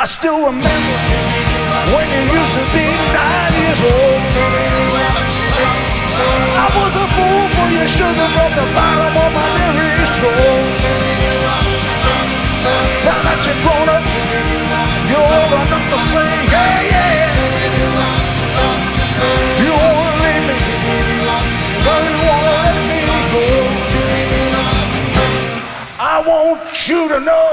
I still remember when you used to be 9 years old. I was a fool for your sugar from the bottom of my very soul. Now that you're grown up, you're old enough to say, yeah, yeah. You wanna leave me, but you wanna let me go. I want you to know